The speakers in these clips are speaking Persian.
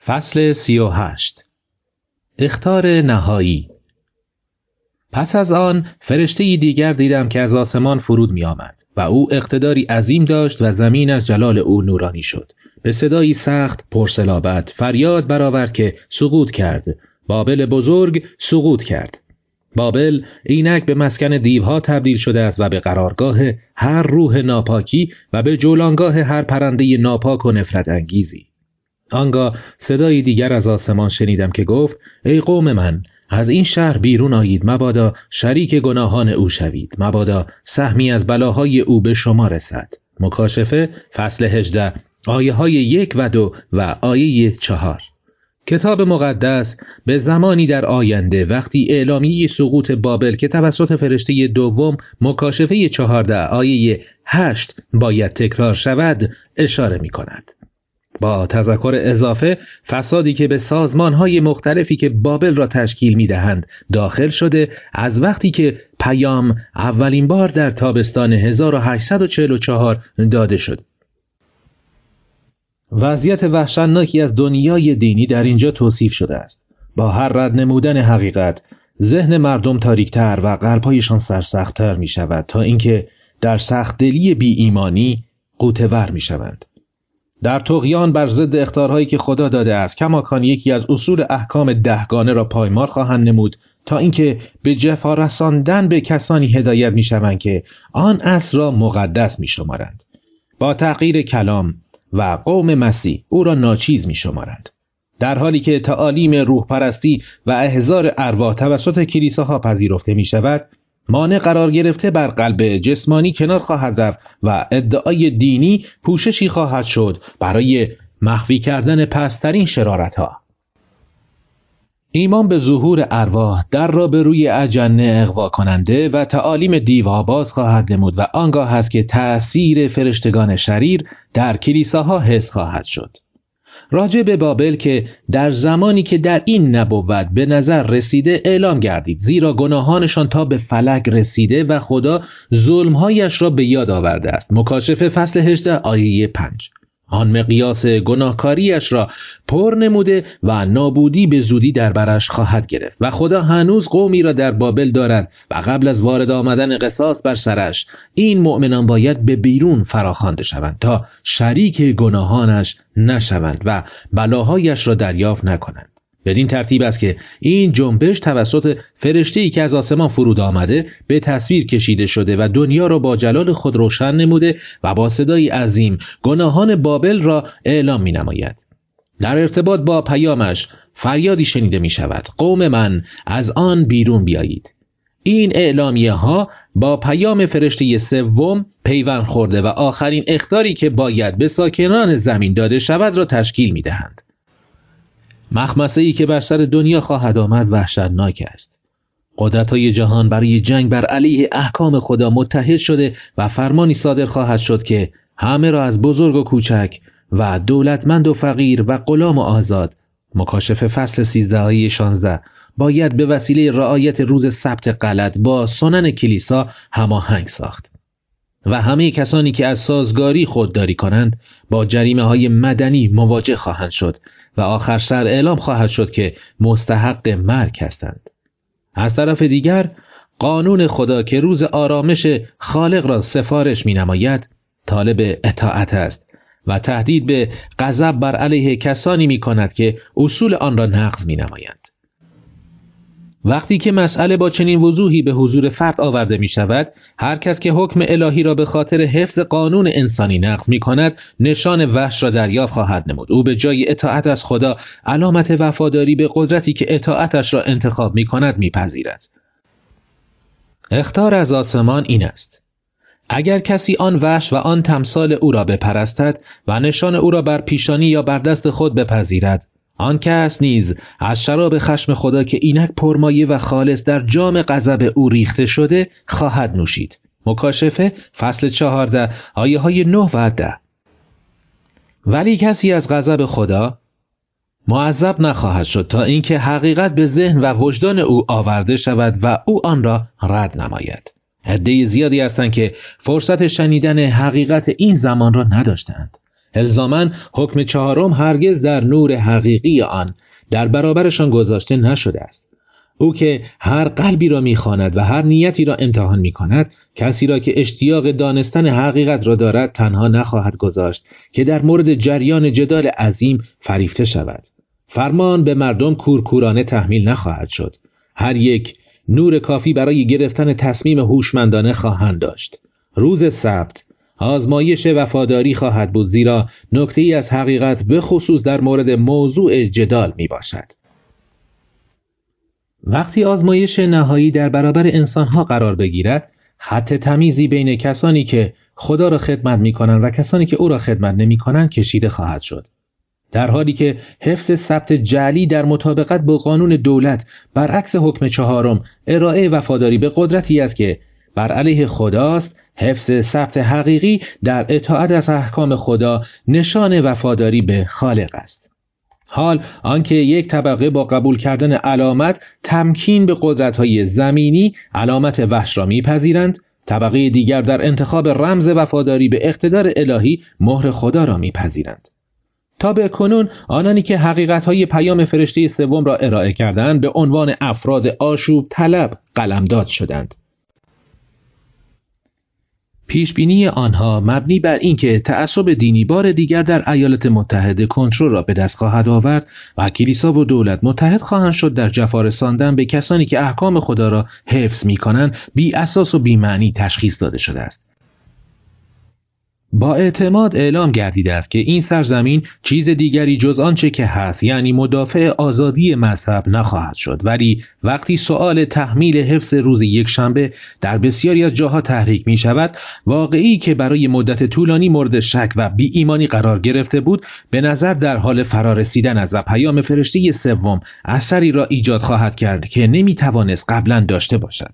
فصل 38. اخطار نهایی. پس از آن فرشته‌ای دیگر دیدم که از آسمان فرود می آمد و او اقتداری عظیم داشت و زمین از جلال او نورانی شد. به صدایی سخت پرصلابت فریاد برآورد که سقوط کرد. بابل بزرگ سقوط کرد. بابل اینک به مسکن دیوها تبدیل شده است و به قرارگاه هر روح ناپاکی و به جولانگاه هر پرنده ناپاک و نفرت انگیزی. آنگاه صدای دیگر از آسمان شنیدم که گفت: ای قوم من، از این شهر بیرون آیید، مبادا شریک گناهان او شوید، مبادا سهمی از بلاهای او به شما رسد. مکاشفه فصل 18 آیه های 1 و 2 و آیه 4. کتاب مقدس به زمانی در آینده وقتی اعلامیه سقوط بابل که توسط فرشته دوم مکاشفه 14 آیه 8 باید تکرار شود اشاره می کند. با تذکر اضافه فسادی که به سازمان‌های مختلفی که بابل را تشکیل می‌دهند داخل شده از وقتی که پیام اولین بار در تابستان 1844 داده شد. وضعیت وحشتناکی از دنیای دینی در اینجا توصیف شده است. با هر رد نمودن حقیقت، ذهن مردم تاریک‌تر و قلب‌هایشان سرسخت‌تر می‌شود تا اینکه در سخت‌دلی بی ایمانی غوطه‌ور می‌شوند. در طغیان بر ضد اخطارهایی که خدا داده است کماکان یکی از اصول احکام 10گانه را پایمال خواهند نمود تا اینکه به جفا رساندن به کسانی هدایت می‌شوند که آن اصل را مقدس می‌شمارند. با تغییر کلام و قوم مسیح او را ناچیز می‌شمارند. در حالی که تعالیم روح پرستی و احضار ارواح توسط کلیساها پذیرفته می‌شود، مانع قرار گرفته بر قلب جسمانی کنار خواهد رفت و ادعای دینی پوششی خواهد شد برای مخفی کردن پست‌ترین شرارت‌ها. ایمان به ظهور ارواح در را به روی اجنه اغوا کننده و تعالیم دیوها باز خواهد نمود و آنگاه است که تأثیر فرشتگان شریر در کلیساها حس خواهد شد. راجع به بابل که در زمانی که در این نبوت به نظر رسیده اعلام گردید، زیرا گناهانشان تا به فلک رسیده و خدا ظلمهایش را به یاد آورده است. مکاشفه فصل 18 آیه 5. آن مقیاس گناهکاریش را پر نموده و نابودی به زودی در برش خواهد گرفت و خدا هنوز قومی را در بابل دارد و قبل از وارد آمدن قصاص بر سرش این مؤمنان باید به بیرون فراخوانده شوند تا شریک گناهانش نشوند و بلاهایش را دریافت نکنند. بدین ترتیب است که این جنبش توسط فرشته‌ای که از آسمان فرود آمده به تصویر کشیده شده و دنیا را با جلال خود روشن نموده و با صدای عظیم گناهان بابل را اعلام می نماید. در ارتباط با پیامش فریادی شنیده می شود: قوم من، از آن بیرون بیایید. این اعلامیه ها با پیام فرشته سوم پیوند خورده و آخرین اخطاری که باید به ساکنان زمین داده شود را تشکیل می دهند. مخمسه‌ای که بر سر دنیا خواهد آمد وحشتناک است. قدرت‌های جهان برای جنگ بر علیه احکام خدا متحد شده و فرمانی صادر خواهد شد که همه را از بزرگ و کوچک و دولتمند و فقیر و غلام و آزاد، مکاشفه فصل 13 آیه 16، باید به وسیله رعایت روز سبت غلط با سنن کلیسا هماهنگ ساخت. و همه کسانی که از سازگاری خودداری کنند با جریمه‌های مدنی مواجه خواهند شد و آخر سر اعلام خواهد شد که مستحق مرگ هستند. از طرف دیگر قانون خدا که روز آرامش خالق را سفارش می نماید طالب اطاعت است و تهدید به غضب بر علیه کسانی می کند که اصول آن را نقض می نمایند. وقتی که مسئله با چنین وضوحی به حضور فرد آورده می شود، هر کس که حکم الهی را به خاطر حفظ قانون انسانی نقض می کند، نشان وحش را دریافت خواهد نمود. او به جای اطاعت از خدا علامت وفاداری به قدرتی که اطاعتش را انتخاب می کند می پذیرد. اخطار از آسمان این است: اگر کسی آن وحش و آن تمثال او را بپرستد و نشان او را بر پیشانی یا بر دست خود بپذیرد، آن کس نیز از شراب خشم خدا که اینک پرمایه و خالص در جام غضب او ریخته شده خواهد نوشید. مکاشفه فصل 14 آیه های 9 و 10. ولی کسی از غضب خدا معذب نخواهد شد تا اینکه حقیقت به ذهن و وجدان او آورده شود و او آن را رد نماید. عده زیادی هستند که فرصت شنیدن حقیقت این زمان را نداشتند. الزاماً حکم چهارم هرگز در نور حقیقی آن در برابرشان گذاشته نشده است. او که هر قلبی را می‌خواند و هر نیتی را امتحان می‌کند، کسی را که اشتیاق دانستن حقیقت را دارد تنها نخواهد گذاشت که در مورد جریان جدال عظیم فریفته شود. فرمان به مردم کورکورانه تحمیل نخواهد شد. هر یک نور کافی برای گرفتن تصمیم هوشمندانه خواهند داشت. روز سبت آزمایش وفاداری خواهد بود، زیرا نکته‌ای از حقیقت به خصوص در مورد موضوع جدال می باشد. وقتی آزمایش نهایی در برابر انسانها قرار بگیرد، خط تمیزی بین کسانی که خدا را خدمت می کنند و کسانی که او را خدمت نمی کنند کشیده خواهد شد. در حالی که حفظ ثبت جعلی در مطابقت با قانون دولت برعکس حکم چهارم ارائه وفاداری به قدرتی است که بر علیه خداست، حفظ ثبت حقیقی در اطاعت از احکام خدا نشان وفاداری به خالق است. حال آنکه یک طبقه با قبول کردن علامت تمکین به قدرت‌های زمینی علامت وحش را می‌پذیرند، طبقه دیگر در انتخاب رمز وفاداری به اقتدار الهی مهر خدا را می‌پذیرند. تا به کنون آنانی که حقیقت‌های پیام فرشته سوم را ارائه کردند به عنوان افراد آشوب طلب قلمداد شدند. پیشبینی آنها مبنی بر اینکه تعصب دینی بار دیگر در ایالات متحده کنترل را به دست خواهد آورد و کلیسا و دولت متحد خواهند شد در جفا رساندن به کسانی که احکام خدا را حفظ می‌کنند، بی اساس و بی معنی تشخیص داده شده است. با اعتماد اعلام گردیده است که این سرزمین چیز دیگری جز آنچه که هست، یعنی مدافع آزادی مذهب، نخواهد شد. ولی وقتی سؤال تحمیل حفظ روز یکشنبه در بسیاری از جاها تحریک می شود، واقعی که برای مدت طولانی مورد شک و بی ایمانی قرار گرفته بود، به نظر در حال فرارسیدن است و پیام فرشته سوم اثری را ایجاد خواهد کرد که نمی توانست قبلا داشته باشد.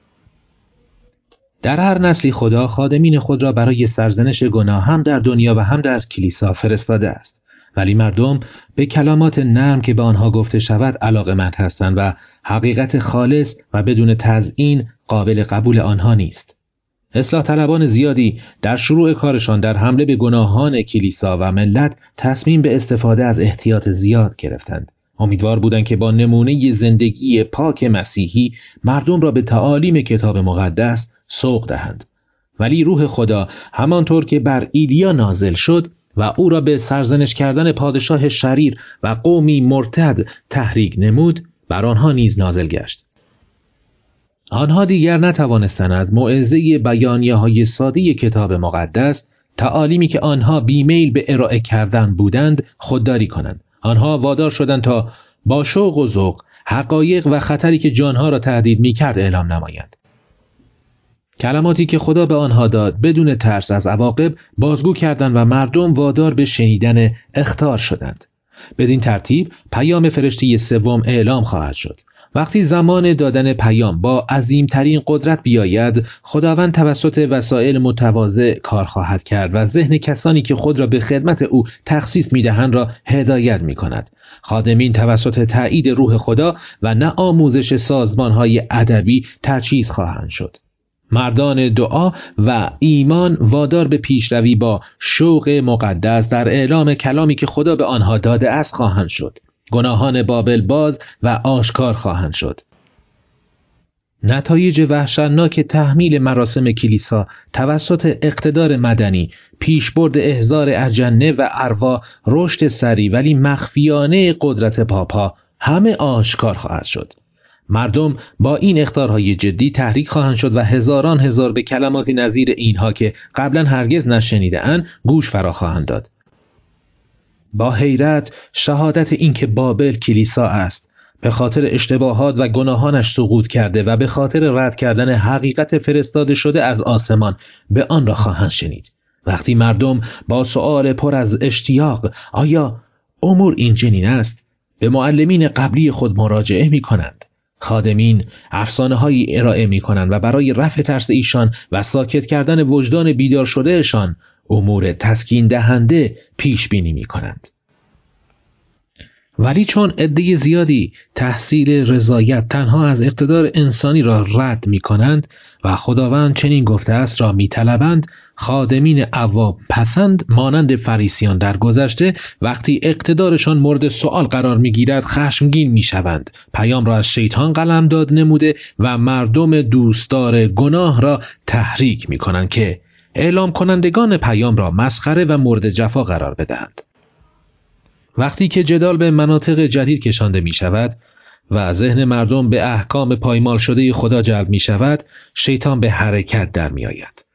در هر نسلی خدا خادمین خود را برای سرزنش گناه هم در دنیا و هم در کلیسا فرستاده است، ولی مردم به کلمات نرم که به آنها گفته شود علاقه‌مند هستند و حقیقت خالص و بدون تزیین قابل قبول آنها نیست. اصلاح طلبان زیادی در شروع کارشان در حمله به گناهان کلیسا و ملت تصمیم به استفاده از احتیاط زیاد گرفتند. امیدوار بودند که با نمونه زندگی پاک مسیحی مردم را به تعالیم کتاب مقدس سوق دهند. ولی روح خدا همانطور که بر ایلیا نازل شد و او را به سرزنش کردن پادشاه شریر و قومی مرتد تحریک نمود، بر آنها نیز نازل گشت. آنها دیگر نتوانستند از موعظه بیانیه‌های ساده کتاب مقدس، تعالیمی که آنها بیمیل به ارائه کردن بودند، خودداری کنند. آنها وادار شدند تا با شوق و ذوق حقایق و خطری که جانها را تهدید می‌کرد اعلام نمایند. کلماتی که خدا به آنها داد بدون ترس از عواقب بازگو کردند و مردم وادار به شنیدن اخطار شدند. بدین ترتیب پیام فرشته سوم اعلام خواهد شد. وقتی زمان دادن پیام با عظیمترین قدرت بیاید، خداوند توسط وسایل متواضع کار خواهد کرد و ذهن کسانی که خود را به خدمت او تخصیص می‌دهند را هدایت می‌کند. خادمین توسط تایید روح خدا و نه آموزش سازمان‌های ادبی تجهیز خواهند شد. مردان دعا و ایمان وادار به پیشروی با شوق مقدس در اعلام کلامی که خدا به آنها داده است خواهند شد. گناهان بابل باز و آشکار خواهند شد. نتایج وحشتناک تحمیل مراسم کلیسا توسط اقتدار مدنی، پیشبرد احضار اجنه و اروا، رشد سریع ولی مخفیانه قدرت پاپا همه آشکار خواهد شد. مردم با این اخطارهای جدی تحریک خواهند شد و هزاران هزار به کلماتی نظیر اینها که قبلا هرگز نشنیده‌اند گوش فرا خواهند داد. با حیرت شهادت این که بابل کلیسا است، به خاطر اشتباهات و گناهانش سقوط کرده و به خاطر رد کردن حقیقت فرستاده شده از آسمان به آن را خواهند شنید. وقتی مردم با سؤال پر از اشتیاق آیا امور این چنین است، به معلمین قبلی خود مراجعه می کنند. خادمین افسانه‌هایی ارائه می‌کنند و برای رفع ترس ایشان و ساکت کردن وجدان بیدار شدهشان امور تسکین دهنده پیش بینی می‌کنند. ولی چون عده زیادی تحصیل رضایت تنها از اقتدار انسانی را رد می‌کنند و خداوند چنین گفته است را می‌طلبند، خادمین عوام پسند مانند فریسیان در گذشته وقتی اقتدارشان مورد سؤال قرار می‌گیرد خشمگین می‌شوند. پیام را از شیطان قلمداد نموده و مردم دوستدار گناه را تحریک می‌کنند که اعلام کنندگان پیام را مسخره و مورد جفا قرار بدهند. وقتی که جدال به مناطق جدید کشانده می‌شود و ذهن مردم به احکام پایمال شده خدا جلب می‌شود، شیطان به حرکت در می‌آید.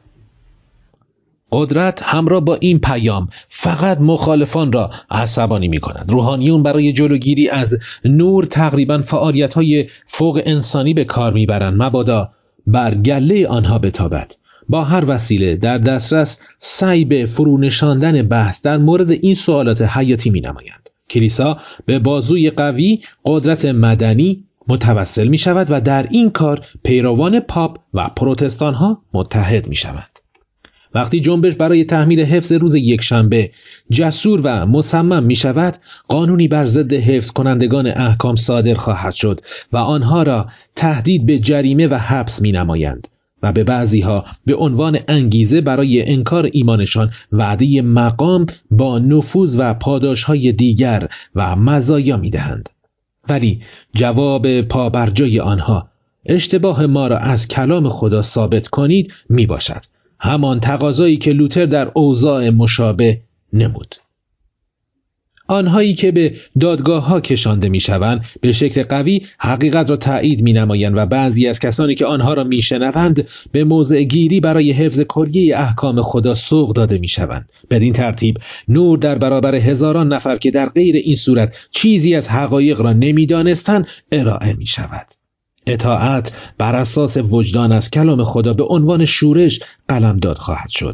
قدرت همراه با این پیام فقط مخالفان را عصبانی می‌کند. روحانیون برای جلوگیری از نور تقریباً فعالیت‌های فوق انسانی به کار می‌برند مبادا بر گله آنها بتابد. با هر وسیله در دسترس سعی به فرونشاندن بحث در مورد این سوالات حیاتی می‌نمایند. کلیسا به بازوی قوی قدرت مدنی متوسل می‌شود و در این کار پیروان پاپ و پروتستان‌ها متحد می‌شوند. وقتی جنبش برای تحمیل حفظ روز یکشنبه جسور و مصمم می شود، قانونی بر ضد حفظ کنندگان احکام صادر خواهد شد و آنها را تهدید به جریمه و حبس می نمایند و به بعضی ها به عنوان انگیزه برای انکار ایمانشان وعده مقام با نفوذ و پاداش‌های دیگر و مزایا می دهند. ولی جواب پابرجای آنها اشتباه ما را از کلام خدا ثابت کنید می باشد. همان تقاضایی که لوتر در اوضاع مشابه نمود. آنهایی که به دادگاه‌ها کشانده می‌شوند به شکل قوی حقیقت را تایید می‌نمایند و بعضی از کسانی که آنها را می‌شنوند به موضع گیری برای حفظ کلیه احکام خدا سوق داده می‌شوند. بدین ترتیب نور در برابر هزاران نفر که در غیر این صورت چیزی از حقایق را نمی‌دانستند ارائه می‌شود. اطاعت بر اساس وجدان از کلام خدا به عنوان شورش قلمداد خواهد شد.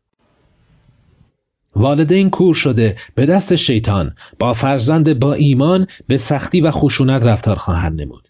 والدین کور شده به دست شیطان با فرزند با ایمان به سختی و خشونت رفتار خواهند نمود.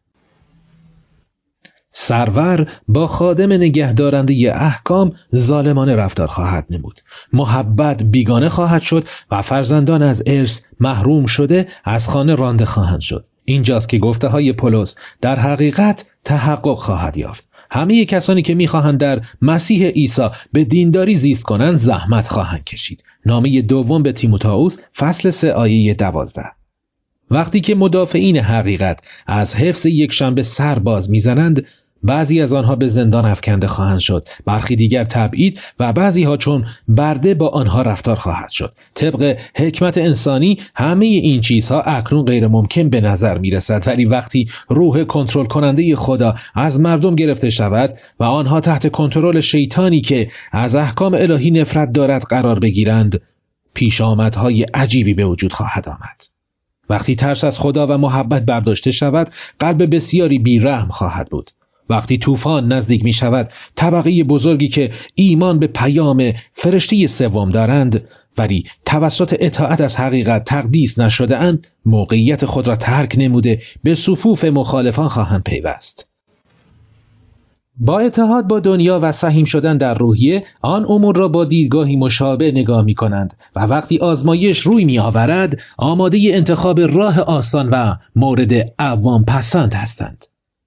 سرور با خادم نگهدارنده احکام ظالمانه رفتار خواهد نمود. محبت بیگانه خواهد شد و فرزندان از ارث محروم شده از خانه رانده خواهند شد. اینجاست که گفته های پولس در حقیقت تحقق خواهد یافت. همه کسانی که می‌خواهند در مسیح عیسی به دینداری زیست کنند زحمت خواهند کشید. نامه دوم به تیموتائوس فصل 3 آیه 12. وقتی که مدافعین حقیقت از حفظ یکشنبه سر باز می‌زنند، بعضی از آنها به زندان افکنده خواهند شد، برخی دیگر تبعید و بعضی ها چون برده با آنها رفتار خواهد شد. طبق حکمت انسانی همه این چیزها اکنون غیر ممکن به نظر می رسد، ولی وقتی روح کنترل کننده خدا از مردم گرفته شود و آنها تحت کنترل شیطانی که از احکام الهی نفرت دارد قرار بگیرند، پیشامدهای عجیبی به وجود خواهد آمد. وقتی ترس از خدا و محبت برداشته شود، قلب بسیاری بی‌رحم خواهد بود. وقتی طوفان نزدیک می شود، طبقه بزرگی که ایمان به پیام فرشته سوم دارند ولی توسط اطاعت از حقیقت تقدیس نشده اند، موقعیت خود را ترک نموده به صفوف مخالفان خواهند پیوست. با اتحاد با دنیا و سهیم شدن در روحیه، آن امور را با دیدگاهی مشابه نگاه می کنند و وقتی آزمایش روی می آورد، آماده انتخاب راه آسان و مورد عوام پسند هستند.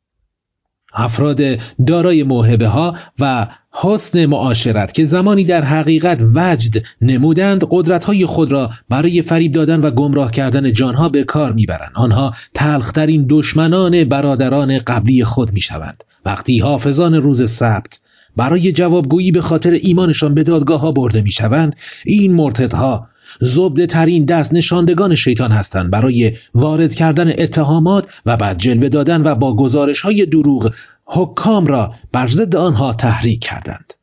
افراد دارای موهبه ها و حسن معاشرت که زمانی در حقیقت وجد نمودند، قدرت های خود را برای فریب دادن و گمراه کردن جانها به کار میبرند. آنها تلخترین دشمنان برادران قبلی خود میشوند. وقتی حافظان روز سبت برای جوابگویی به خاطر ایمانشان به دادگاه ها برده میشوند، این مرتدها زبده ترین دست نشاندگان شیطان هستند برای وارد کردن اتهامات و بعد جلوه دادن و با گزارش های دروغ حکام را بر ضد آنها تحریک کردند.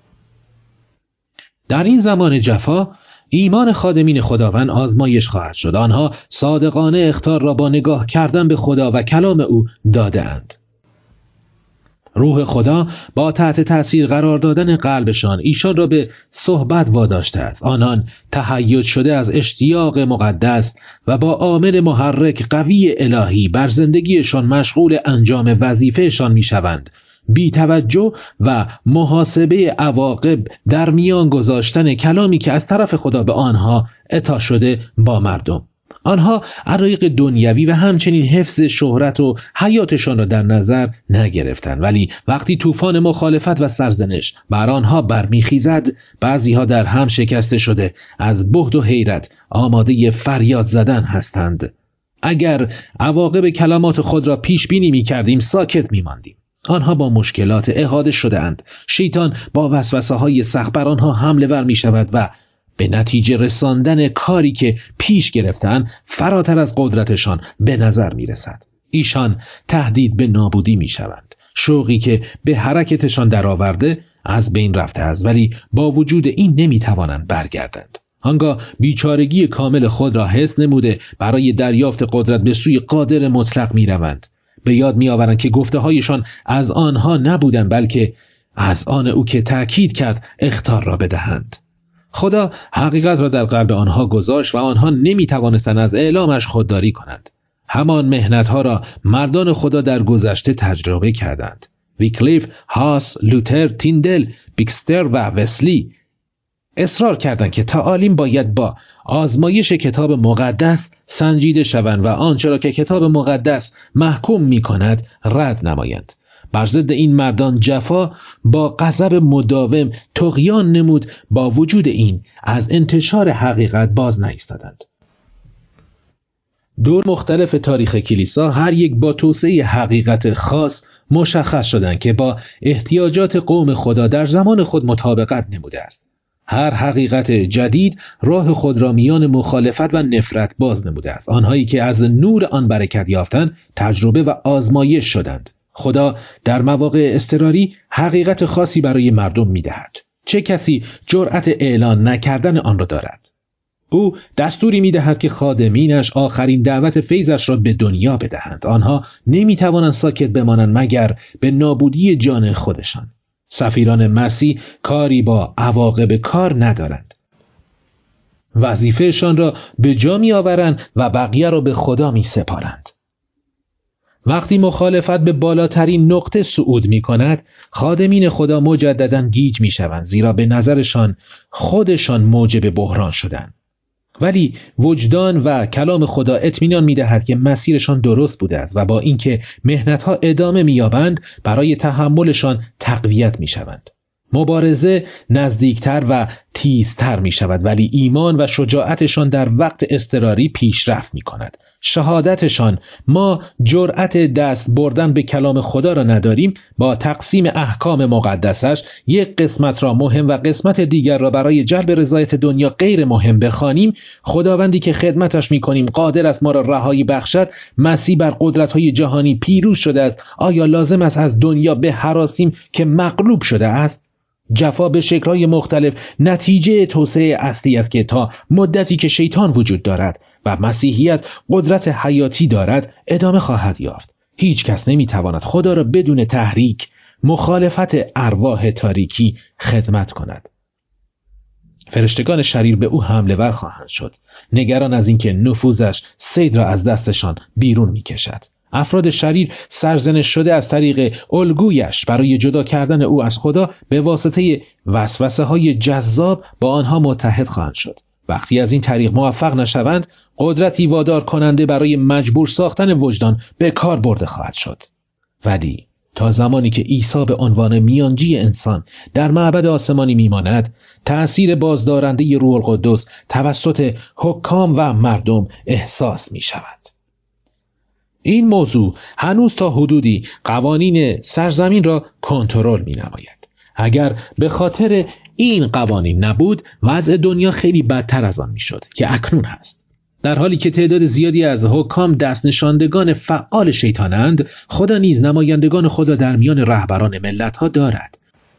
در این زمان جفا ایمان خادمین خداوند آزمایش خواهد شد. آنها صادقانه اخطار را با نگاه کردن به خدا و کلام او دادند. روح خدا با تحت تأثیر قرار دادن قلبشان ایشان را به صحبت واداشته است. آنان تهیج شده از اشتیاق مقدس و با عامل محرک قوی الهی بر زندگیشان مشغول انجام وظیفهشان می شوند. بی توجه و محاسبه عواقب در میان گذاشتن کلامی که از طرف خدا به آنها عطا شده با مردم. آنها علایق دنیوی و همچنین حفظ شهرت و حیاتشان را در نظر نگرفتند، ولی وقتی طوفان مخالفت و سرزنش بر آنها برمیخیزد، بعضیها در هم شکسته شده از بهت و حیرت آماده فریاد زدن هستند. اگر عواقب کلمات خود را پیش بینی می‌کردیم ساکت می‌ماندیم. آنها با مشکلات احاطه شده‌اند. شیطان با وسوسه‌های سخت بر آنها حمله ور می‌شود و به نتیجه رساندن کاری که پیش گرفتن فراتر از قدرتشان به نظر می‌رسد. ایشان تهدید به نابودی می‌شوند. شوقی که به حرکتشان درآورده از بین رفته است، ولی با وجود این نمی‌توانند برگردند. آنگاه بیچارگی کامل خود را حس نموده برای دریافت قدرت به سوی قادر مطلق می‌روند. به یاد می‌آورند که گفته‌هایشان از آنها نبودند، بلکه از آن او که تأکید کرد اخطار را بدهند. خدا حقیقت را در قلب آنها گذاشت و آنها نمی‌توانستند از اعلامش خودداری کنند. همان مهنت‌ها را مردان خدا در گذشته تجربه کردند. ویکلیف، هاس، لوتر، تیندل، بیکستر و وسلی اصرار کردند که تعالیم باید با آزمایش کتاب مقدس سنجیده شوند و آنچه را که کتاب مقدس محکوم می‌کند رد نمایند. بر ضد این مردان جفا با غضب مداوم طغیان نمود، با وجود این از انتشار حقیقت باز نایستادند. دور مختلف تاریخ کلیسا هر یک با توسعه حقیقت خاص مشخص شدند که با احتیاجات قوم خدا در زمان خود مطابقت نموده است. هر حقیقت جدید راه خود را میان مخالفت و نفرت باز نموده است. آنهایی که از نور آن برکت یافتند تجربه و آزمایش شدند. خدا در مواقع اضطراری حقیقت خاصی برای مردم می‌دهد. چه کسی جرأت اعلان نکردن آن را دارد؟ او دستوری می‌دهد که خادمینش آخرین دعوت فیضش را به دنیا بدهند. آنها نمی‌توانند ساکت بمانند مگر به نابودی جان خودشان. سفیران مسیح کاری با عواقب کار ندارند. وظیفهشان را به جا می‌آورند و بقیه را به خدا می‌سپارند. وقتی مخالفت به بالاترین نقطه صعود می‌کند، خادمین خدا مجدداً گیج می‌شوند، زیرا به نظرشان خودشان موجب بحران شدند. ولی وجدان و کلام خدا اطمینان می‌دهد که مسیرشان درست بوده است و با اینکه مهنت‌ها ادامه می‌یابند برای تحملشان تقویت می‌شوند. مبارزه نزدیکتر و تیزتر می‌شود، ولی ایمان و شجاعتشان در وقت اضطراری پیشرفت می‌کند. شهادتشان ما جرأت دست بردن به کلام خدا را نداریم، با تقسیم احکام مقدسش یک قسمت را مهم و قسمت دیگر را برای جلب رضایت دنیا غیر مهم بخوانیم. خداوندی که خدمتش می‌کنیم قادر است ما را رهایی بخشد. مسیح بر قدرت‌های جهانی پیروز شده است. آیا لازم است از دنیا بهراسیم که مغلوب شده است؟ جفا به شکل‌های مختلف نتیجه توسعه اصلی است که تا مدتی که شیطان وجود دارد و مسیحیت قدرت حیاتی دارد ادامه خواهد یافت. هیچ کس نمی‌تواند خدا را بدون تحریک مخالفت ارواح تاریکی خدمت کند. فرشتگان شریر به او حمله ور خواهند شد، نگران از اینکه نفوذش صید را از دستشان بیرون می‌کشد. افراد شریر سرزنش شده از طریق الگویش برای جدا کردن او از خدا به واسطه وسوسه‌های جذاب با آنها متحد خواهند شد. وقتی از این طریق موفق نشوند، قدرتی وادار کننده برای مجبور ساختن وجدان به کار برده خواهد شد. ولی تا زمانی که عیسی به عنوان میانجی انسان در معبد آسمانی میماند، تأثیر بازدارنده روح القدس توسط حکام و مردم احساس می شود. این موضوع هنوز تا حدودی قوانین سرزمین را کنترل می نماید. اگر به خاطر این قوانین نبود، وضع دنیا خیلی بدتر از آن می شد که اکنون هست. در حالی که تعداد زیادی از حکام دست نشاندگان فعال شیطانند، خدا نیز نمایندگان خدا در میان رهبران ملت‌ها دارد.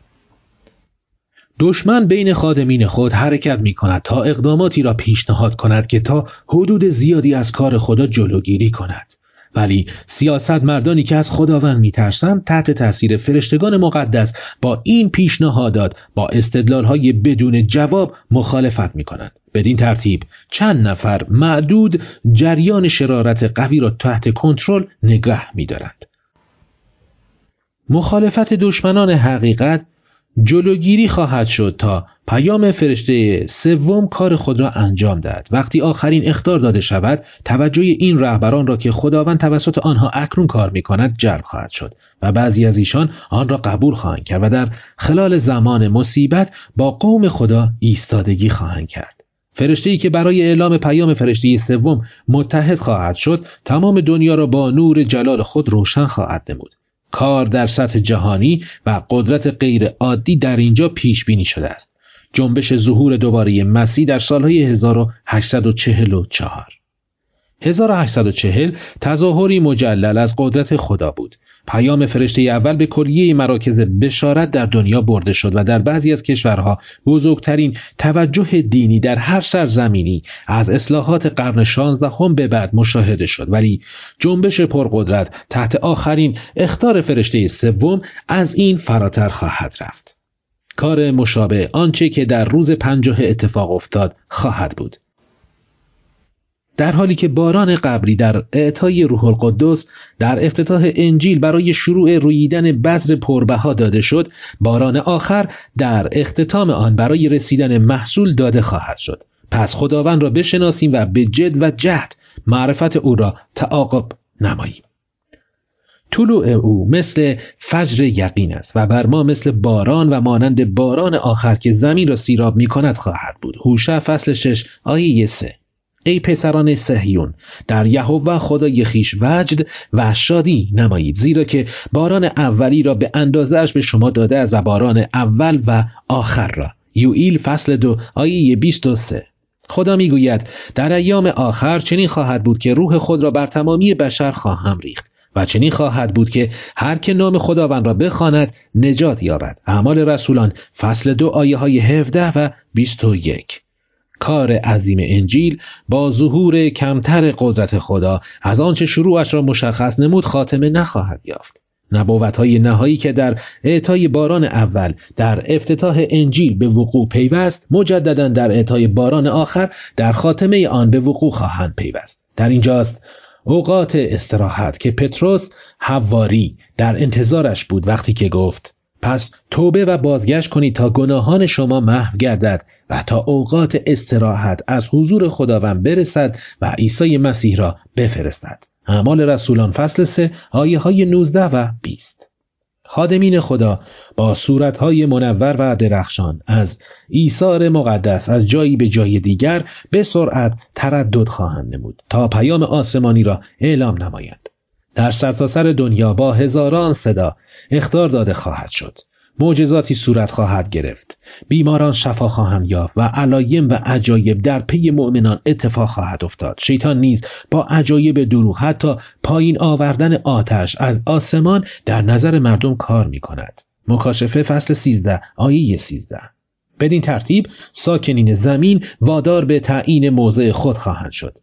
دشمن بین خادمین خود حرکت می کند تا اقداماتی را پیشنهاد کند که تا حدود زیادی از کار خدا جلوگیری کند. ولی سیاستمدارانی که از خداوند می‌ترسند تحت تأثیر فرشتگان مقدس با این پیشنهادات با استدلال‌های بدون جواب مخالفت می‌کنند. بدین ترتیب چند نفر معدود جریان شرارت قوی را تحت کنترل نگه می‌دارند. مخالفت دشمنان حقیقت جلوگیری خواهد شد تا پیام فرشته سوم کار خود را انجام دهد. وقتی آخرین اخطار داده شود، توجه این رهبران را که خداوند توسط آنها اکنون کار می‌کند جلب خواهد شد و بعضی از ایشان آن را قبول خواهند کرد و در خلال زمان مصیبت با قوم خدا ایستادگی خواهند کرد. فرشته‌ای که برای اعلام پیام فرشته سوم متحد خواهد شد، تمام دنیا را با نور جلال خود روشن خواهد نمود. کار در سطح جهانی و قدرت غیر عادی در اینجا پیش بینی شده است. جنبش ظهور دوباره مسیح در سالهای 1844. 1840 تظاهری مجلل از قدرت خدا بود. پیام فرشته اول به کلیه مراکز بشارت در دنیا برده شد و در بعضی از کشورها بزرگترین توجه دینی در هر سرزمینی از اصلاحات قرن 16 به بعد مشاهده شد، ولی جنبش پرقدرت تحت آخرین اخطار فرشته سوم از این فراتر خواهد رفت. کار مشابه آنچه که در روز 50 اتفاق افتاد خواهد بود. در حالی که باران قبری در اعطای روح القدس در افتتاح انجیل برای شروع روییدن بذر پربها داده شد، باران آخر در اختتام آن برای رسیدن محصول داده خواهد شد. پس خداوند را بشناسیم و به جد و جهد معرفت او را تعاقب نماییم. طلوع او مثل فجر یقین است و بر ما مثل باران و مانند باران آخر که زمین را سیراب می کند خواهد بود. هوشع فصل 6 آیه 3. ای پسران صهیون، در یهوه خدای خویش وجد و شادی نمایید، زیرا که باران اولی را به اندازه‌اش به شما داده است و باران اول و آخر را. یوئیل فصل 2 آیه 23. خدا میگوید در ایام آخر چنین خواهد بود که روح خود را بر تمامی بشر خواهم ریخت و چنین خواهد بود که هر که نام خداوند را بخواند نجات یابد. اعمال رسولان فصل 2 آیه های 17 و 21. کار عظیم انجیل با ظهور کمتر قدرت خدا از آنچه شروعش را مشخص نمود خاتمه نخواهد یافت. نبوت‌های نهایی که در اعطای باران اول در افتتاح انجیل به وقوع پیوست، مجدداً در اعطای باران آخر در خاتمه آن به وقوع خواهند پیوست. در اینجاست اوقات استراحت که پتروس حواری در انتظارش بود وقتی که گفت پس توبه و بازگشت کنید تا گناهان شما محو گردد و تا اوقات استراحت از حضور خداوند برسد و عیسی مسیح را بفرستد. اعمال رسولان فصل 3 آیه های 19 و 20. خادمین خدا با صورتهای منور و درخشان از ایثار مقدس از جایی به جای دیگر به سرعت تردد خواهند نمود تا پیام آسمانی را اعلام نمایند. در سرتاسر دنیا با هزاران صدا اخطار داده خواهد شد. معجزاتی صورت خواهد گرفت. بیماران شفا خواهند یافت و علایم و عجایب در پی مؤمنان اتفاق خواهد افتاد. شیطان نیز با عجایب دروغ، حتی پایین آوردن آتش از آسمان، در نظر مردم کار می کند. مکاشفه فصل 13 آیه 13. بدین ترتیب ساکنین زمین وادار به تعیین موضع خود خواهند شد.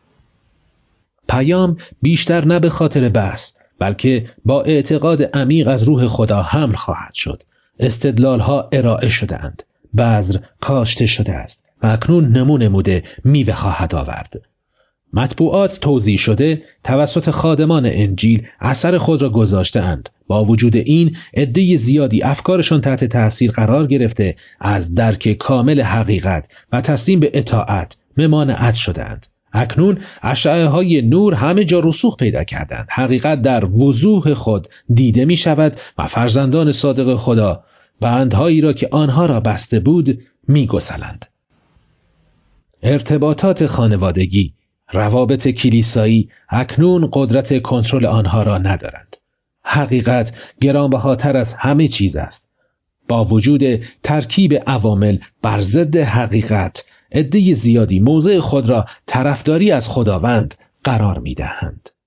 پیام بیشتر نه به خاطر بحث بلکه با اعتقاد عمیق از روح خدا حمل خواهد شد. استدلال‌ها ارائه شده اند. بذر کاشته شده است و اکنون نموده میوه خواهد آورد. مطبوعات توزیع شده توسط خادمان انجیل اثر خود را گذاشته اند. با وجود این عده زیادی افکارشان تحت تأثیر قرار گرفته از درک کامل حقیقت و تسلیم به اطاعت ممانعت شده اند. اکنون اشعه های نور همه جا رسوخ پیدا کردند. حقیقت در وضوح خود دیده می شود و فرزندان صادق خدا بندهایی را که آنها را بسته بود می گسلند. ارتباطات خانوادگی، روابط کلیسایی اکنون قدرت کنترل آنها را ندارند. حقیقت گرانبهاتر از همه چیز است. با وجود ترکیب عوامل بر ضد حقیقت، عده زیادی موضع خود را طرفداری از خداوند قرار می دهند.